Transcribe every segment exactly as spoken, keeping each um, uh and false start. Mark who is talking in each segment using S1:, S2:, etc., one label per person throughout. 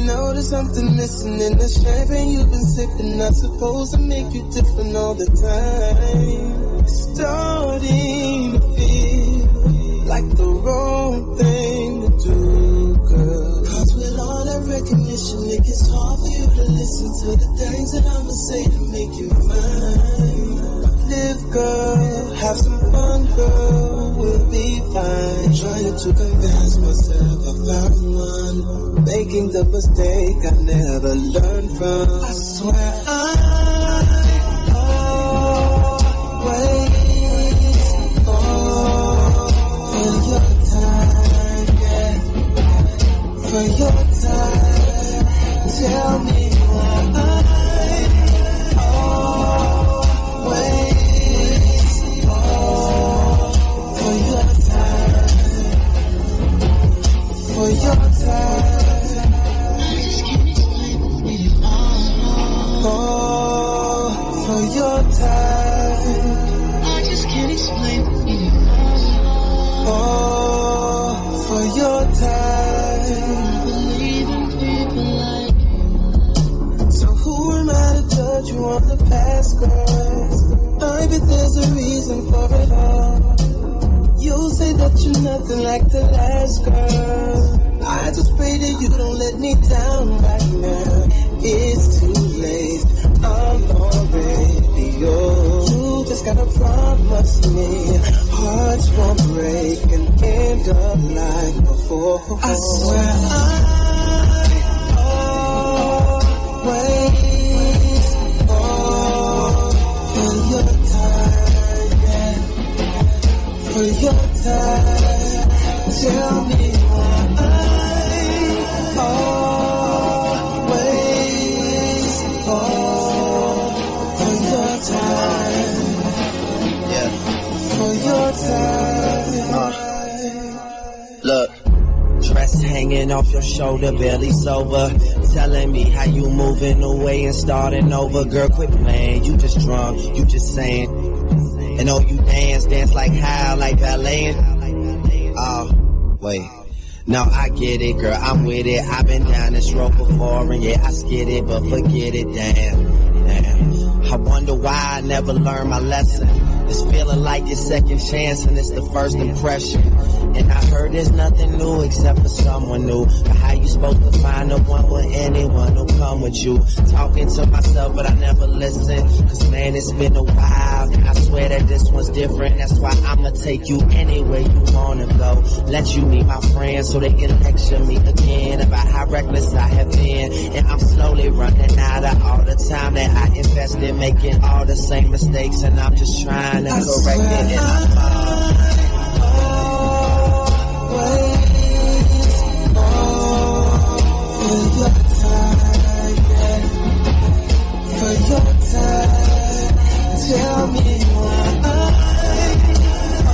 S1: know there's something missing in the champagne you've been sipping. Not supposed to make you different all the time. It's starting to feel like the wrong thing to do, girl. Cause with all that recognition, it gets hard for you to listen to the things that I'ma say to make you mine. Live, girl, have some fun, girl, we'll be fine. Trying to convince myself I found one, making the mistake I never learned from. I swear I always fall for your time, yeah, for your time. Tell me why I always for your time. I just can't explain it all. Oh, for your time. I just can't explain it all. Oh, for your time. Believe in people like you. So who am I to judge you on the past, girl? I bet there's a reason for it all. You say that you're nothing like the last girl. I just pray that you don't let me down right now. It's too late, I'm already yours. You just gotta promise me hearts won't break and end up like before. I swear I always fall for your time, yeah, for your time. Tell me why I always fall for your time. Yeah, for your time.
S2: Uh, look, dress hanging off your shoulder, barely sober. Telling me how you moving away and starting over. Girl, quit playing, you just drunk, you just saying. And oh, you dance, dance like how, like ballet. Oh, wait. No, I get it, girl, I'm with it. I've been down this road before, and yeah, I skid it, but forget it, damn, damn. I wonder why I never learned my lesson. It's feeling like your second chance, and it's the first impression. And I heard there's nothing new except for someone new. But how you supposed to find the one with anyone who'll come with you? Talking to myself, but I never listen. Cause man, it's been a while. I swear that this one's different. That's why I'ma take you anywhere you wanna go. Let you meet my friends so they can lecture me again about how reckless I have been. And I'm slowly running out of all the time that I invested, making all the same mistakes. And I'm just trying to correct it. And I'm fine.
S1: For your time, yeah, for your time. Tell me why I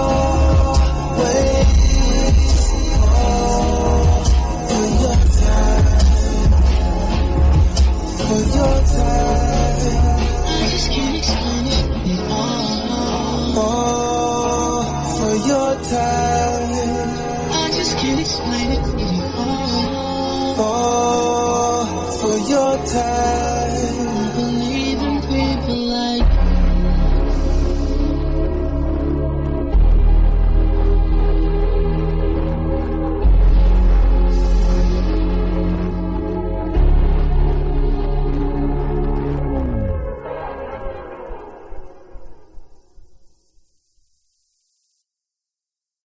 S1: always fall for your time, for your time. I just can't explain it all. Oh, for your time. I just can't explain it all. Oh, for your time.